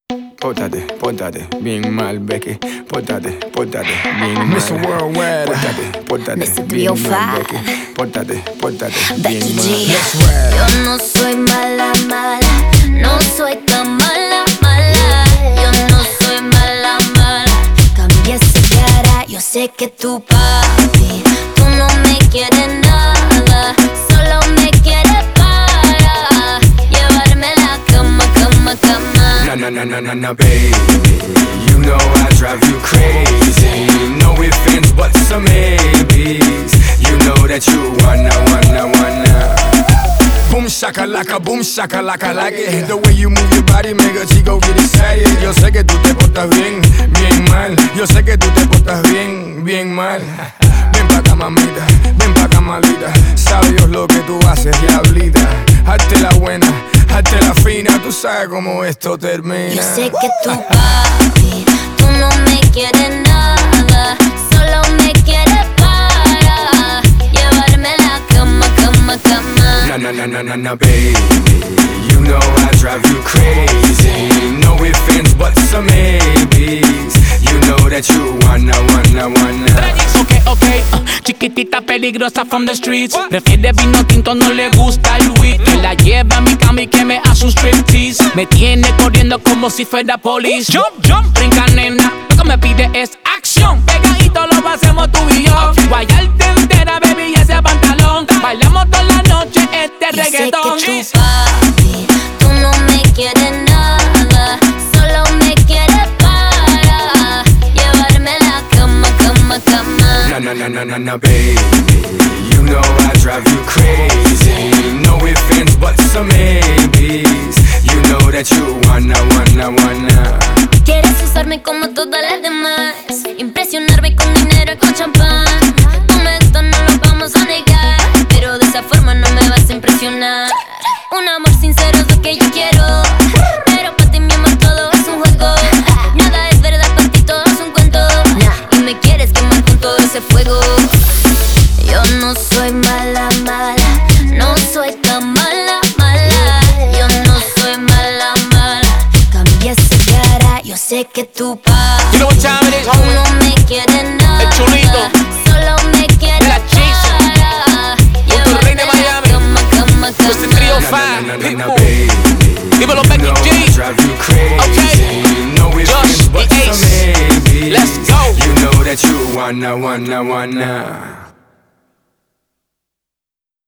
Pórtate, bien mal, Becky. Pórtate, bien mal. Mr. Worldwide. Pórtate, Mr. bien 305. mal, Becky. Pórtate, Becky bien mal. G. Let's ride. Yo no soy mala, no soy tan mala. Yo no soy mala. Cambia esa cara, yo sé que tu papi, tú no me quieres nada, solo me quieres para llevarme a la cama. Na, baby. You know I drive you crazy. No ifs, ands, buts, or maybes. You know that you wanna. Boom shakalaka, like it. The way you move your body make a chico get excited. Yo sé que tú te portas bien mal. Yo sé que tú te portas bien mal. Ven pa' acá, mamita, ven pa' acá, malita. Sabe Dios lo que tú haces, diablita. Hazte la buena, hazte la fina. Tú sabes cómo esto termina. Yo sé que tu papi, tú no me quieres nada, solo me quieres para llevarme a la cama. Na, baby. You know I drive you crazy. No ifs, ands, buts, or maybes. You know that you wanna. Okay, chiquitita peligrosa from the streets. Prefiere vino tinto, no le gusta el weed. Que la lleva a mi cama y que me hace un striptease. Me tiene corriendo como si fuera police. Jump, brinca nena, lo que me pide es acción. Pegadito lo hacemos tú y yo. Guayarte entera, baby, y ese pantalón. Bailamos toda la noche este Yo reggaetón. sé que tu papi, tú no me quieres nada, solo me quieres para llevarme a la cama. Na, baby. You know I drive you crazy. No ifs, ands, buts, or maybes. You know that you wanna. Quieres usarme como todas las demás, impresionarme con dinero y con champán. Tú me gustas, no lo vamos a negar, pero de esa forma no me vas a impresionar. Un amor sincero es lo que yo quiero, pero para ti mi amor todo es un juego. Nada es verdad, para ti todo es un cuento, y me quieres quemar con todo ese fuego. Yo no soy mala, no soy tan mala. Yo no soy mala. Cambia esa cara, yo sé que tu papi, You know what time it is, tú homie? no me quieres nada, El chulito. solo me quieres La Chisa. para Con tu rey de Miami. cama. Mr. 305, Pitbull. Baby. Dímelo, Becky You know I G. drive you crazy. Okay. No ifs, Josh, ands, buts, the or Ace. maybes. Let's go. You know that you wanna.